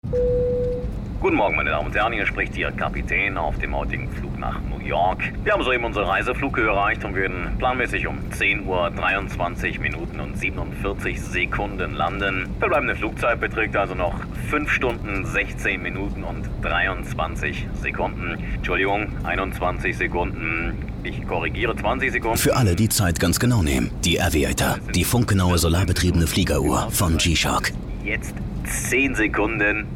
Guten Morgen, meine Damen und Herren, hier spricht Ihr Kapitän auf dem heutigen Flug nach New York. Wir haben soeben unsere Reiseflughöhe erreicht und werden planmäßig um 10 Uhr 23 Minuten und 47 Sekunden landen. Verbleibende Flugzeit beträgt also noch 5 Stunden, 16 Minuten und 23 Sekunden. Entschuldigung, 21 Sekunden. Ich korrigiere, 20 Sekunden. Für alle, die Zeit ganz genau nehmen. Die Aviator, die funkgenaue solarbetriebene Fliegeruhr von G-Shock. Jetzt 10 Sekunden.